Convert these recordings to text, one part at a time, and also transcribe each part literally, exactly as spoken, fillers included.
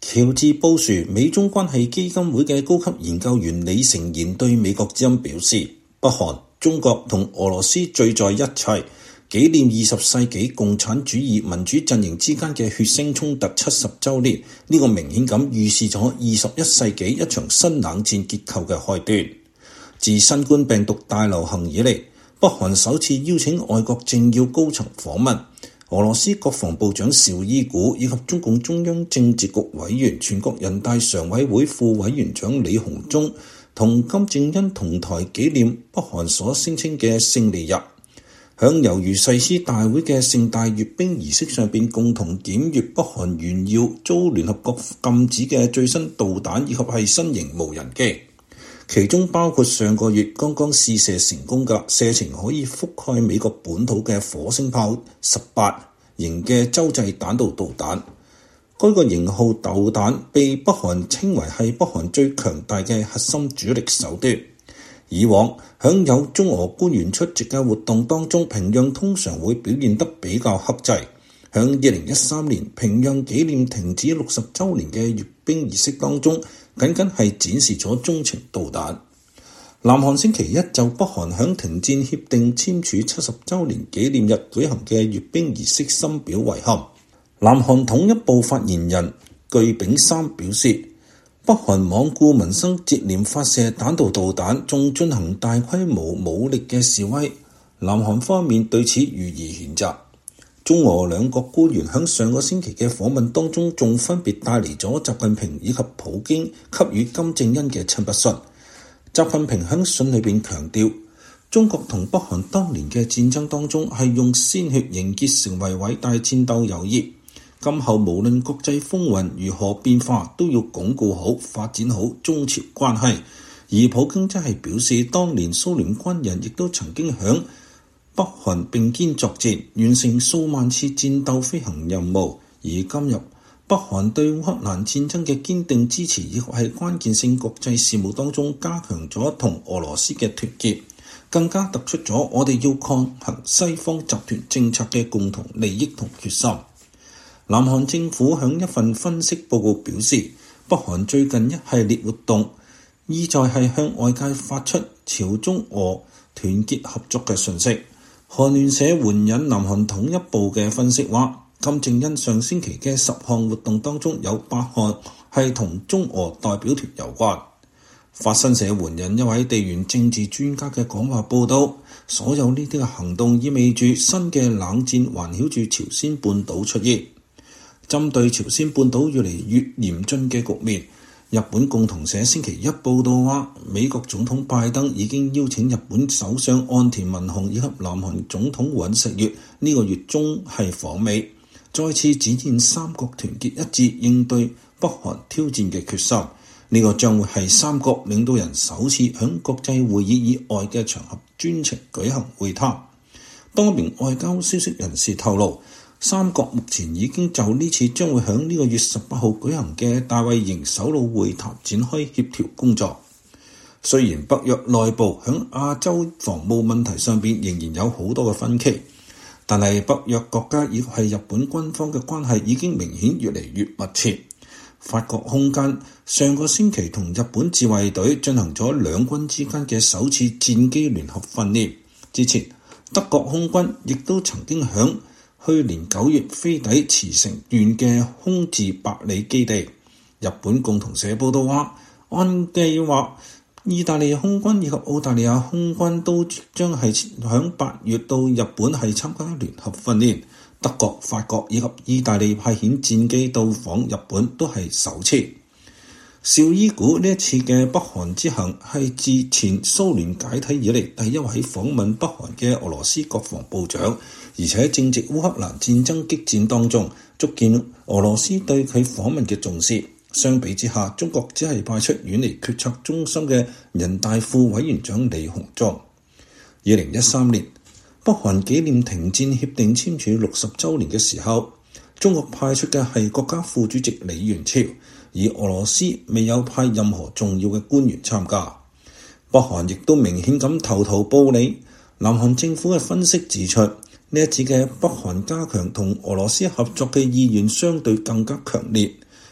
喬治布殊美中關係基金會嘅高級研究員李成賢對美國之音表示，北韓、中國同俄羅斯聚在一齊，紀念二十世紀共產主義民主陣營之間嘅血腥衝突七十週年，呢、這個明顯咁預示咗二十一世紀一場新冷戰結構嘅開端。自新冠病毒大流行以嚟，北韓首次邀請外國政要高層訪問。俄羅斯國防部長紹伊古以及中共中央政治局委員、全國人大常委會副委員長李鴻忠同金正恩同台紀念北韓所聲稱嘅勝利日，響猶如誓師大會嘅盛大閱兵儀式上邊共同檢閱北韓炫耀遭聯合國禁止嘅最新導彈以及係新型無人機，其中包括上個月剛剛試射成功嘅射程可以覆蓋美國本土嘅火星炮十八型嘅洲際彈道導彈。該個型號導彈被北韓稱為係北韓最強大嘅核心主力手段。以往響有中俄官員出席嘅活動當中，平壤通常會表現得比較克制。響二零一三年平壤紀念停止六十週年嘅閱兵儀式當中，僅僅係展示咗中程導彈。南韓星期一就北韓響停戰協定簽署七十週年紀念日舉行嘅閱兵儀式深表遺憾。南韓統一部發言人具炳三表示，北韓罔顧民生，接連發射彈道導彈，仲進行大規模武力嘅示威。南韓方面對此予以譴責。中俄兩國官員喺上個星期嘅訪問當中，仲分別帶嚟咗習近平以及普京給予金正恩嘅親筆信。習近平喺信裏邊強調，中國同北韓當年嘅戰爭當中係用鮮血凝結成為偉大戰鬥友誼。今後無論國際風雲如何變化，都要鞏固好、發展好中朝關係。而普京則係表示，當年蘇聯軍人亦都曾經響北韓並肩作戰，完成數萬次戰鬥飛行任務。而今日北韓對烏克蘭戰爭嘅堅定支持，亦係關鍵性國際事務當中加強咗同俄羅斯嘅團結，更加突出咗我哋要抗衡西方集團政策嘅共同利益同決心。南韓政府響一份分析報告表示，北韓最近一系列活動意在係向外界發出朝中俄團結合作嘅訊息。韓聯社援引南韓統一部嘅分析話，金正恩上星期嘅十項活動當中有八項係同中俄代表團有關。法新社援引一位地緣政治專家嘅講話報道，所有呢啲嘅行動意味住新嘅冷戰環繞住朝鮮半島出現。針對朝鮮半島越嚟越嚴峻嘅局面，日本共同社星期一報道話，美國總統拜登已經邀請日本首相岸田文雄以及南韓總統尹錫悅呢個月中係訪美，再次展現三國團結一致應對北韓挑戰嘅決心。呢、這個將會係三國領導人首次響國際會議以外嘅場合專程舉行會談。多名外交消息人士透露，三國目前已經就呢次將會喺呢個月十八號舉行嘅大衛營首腦會談展開協調工作。雖然北約內部喺亞洲防務問題上邊仍然有好多嘅分歧，但係北約國家亦係日本軍方嘅關係已經明顯越嚟越密切。法國空軍上個星期同日本自衛隊進行咗兩軍之間嘅首次戰機聯合訓練。之前德國空軍亦都曾經響去年九月飛抵茨城縣嘅空自百里基地。日本共同社報道話，按計劃意大利空軍以及澳大利亞空軍都將係響八月到日本係參加聯合訓練。德國、法國以及意大利派遣戰機到訪日本都係首次。紹伊古呢一次嘅北韓之行係自前蘇聯解體以嚟第一位訪問北韓嘅俄羅斯國防部長，而且正值烏克蘭戰爭激戰當中，足見俄羅斯對佢訪問嘅重視。相比之下，中國只係派出遠離決策中心嘅人大副委員長李鴻忠。二零一三年北韓紀念停戰協定簽署六十週年嘅時候，中國派出嘅係國家副主席李元朝，而俄羅斯未有派任何重要嘅官員參加。北韓亦都明顯咁投桃報李。南韓政府嘅分析指出，呢一次嘅北韓加強同俄羅斯合作嘅意願相對更加強烈。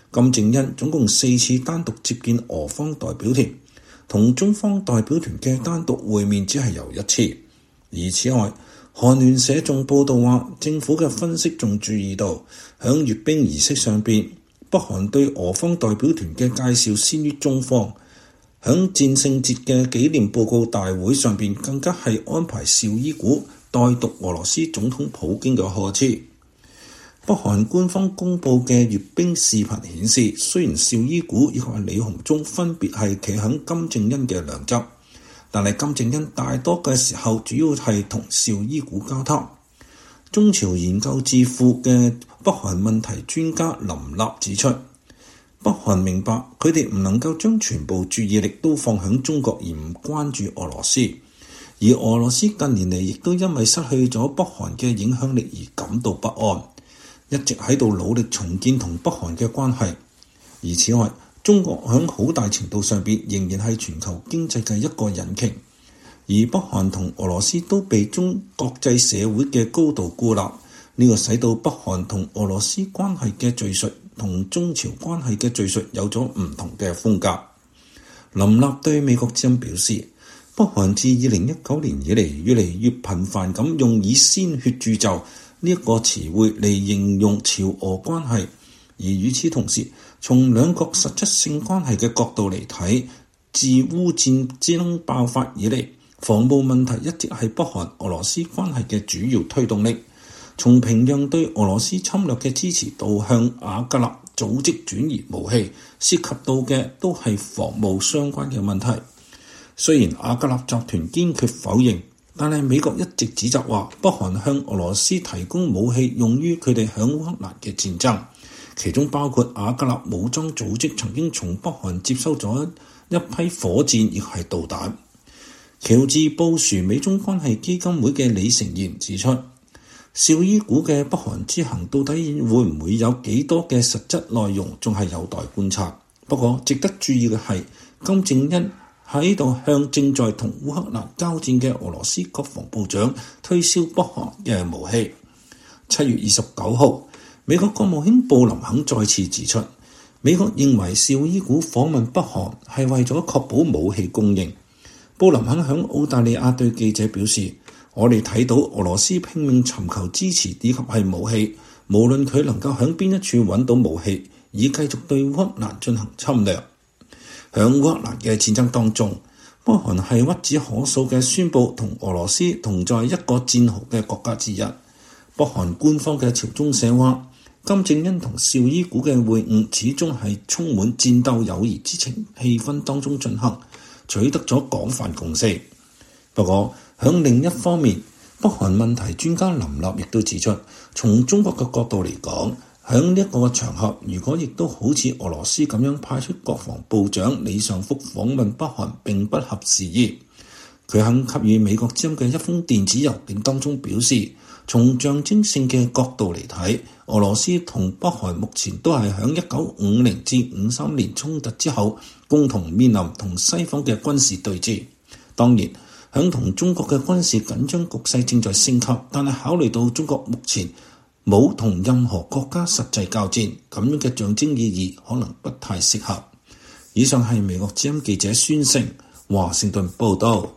金正恩總共四次單獨接見俄方代表團，同中方代表團嘅單獨會面只係有一次。而此外，韓聯社仲報道話，政府嘅分析仲注意到，響閱兵儀式上邊，北韓對俄方代表團嘅介紹先於中方。響戰勝節嘅紀念報告大會上邊，更加係安排邵伊古代讀俄羅斯總統普京嘅賀詞。北韓官方公佈嘅閱兵視頻顯示，雖然邵伊古以及李鴻忠分別係企響金正恩嘅兩側，但係金正恩大多嘅時候主要係同邵伊古交談。中朝研究智庫嘅北韓問題專家林立指出，北韓明白佢哋唔能夠將全部注意力都放響中國而唔關注俄羅斯，而俄羅斯近年嚟亦都因為失去咗北韓嘅影響力而感到不安，一直喺度努力重建同北韓嘅關係。而此外，中國響好大程度上邊仍然係全球經濟嘅一個引擎，而北韓同俄羅斯都被中國際社會嘅高度孤立，呢個使到北韓同俄羅斯關係嘅敘述同中朝關係嘅敘述有咗唔同嘅風格。林立對美國之音表示，北韓自二零一九年以嚟越嚟越頻繁咁用以鮮血鑄就呢一個詞彙嚟形容朝俄關係，而與此同時，從兩國實質性關係嘅角度嚟睇，自烏戰爭爆發以嚟，防務問題一直係北韓俄羅斯關係嘅主要推動力。從平壤對俄羅斯侵略嘅支持到向瓦格納組織轉移武器，涉及到嘅都係防務相關嘅問題。雖然瓦格納集團堅決否認，但係美國一直指責話北韓向俄羅斯提供武器用於佢哋響烏克蘭嘅戰爭，其中包括瓦格納武裝組織曾經從北韓接收咗一批火箭亦係導彈。喬治布殊美中關係基金會嘅李成賢指出，邵伊古嘅北韓之行到底會唔會有幾多嘅實質內容，仲係有待觀察。不過值得注意嘅係，金正恩喺度向正在同烏克蘭交戰嘅俄羅斯國防部長推銷北韓嘅武器。七月二十九號，美國國務卿布林肯再次指出，美國認為邵伊古訪問北韓係為咗確保武器供應。布林肯響澳大利亞對記者表示，我哋睇到俄羅斯拼命尋求支持以及係武器，無論佢能夠響邊一處揾到武器，以繼續對烏克蘭進行侵略。響烏克蘭嘅戰爭當中，北韓係屈指可數嘅宣布同俄羅斯同在一個戰壕嘅國家之一。北韓官方嘅朝中社話，金正恩同邵伊古嘅會晤始終係充滿戰鬥友誼之情氣氛當中進行，取得咗廣泛共識。不過，響另一方面，北韓問題專家林立亦都指出，從中國嘅角度嚟講，響呢一個場合，如果亦都好似俄羅斯咁樣派出國防部長李尚福訪問北韓並不合時宜。佢肯給予美國之音嘅一封電子郵件當中表示，從象徵性嘅角度嚟睇，俄羅斯同北韓目前都係響一九五零至五三年衝突之後，共同面臨同西方嘅軍事對峙。當然，響同中國嘅軍事緊張局勢正在升級，但係考慮到中國目前冇同任何國家實際交戰，咁樣嘅象徵意義可能不太適合。以上係美國之音記者孫成華盛頓報道。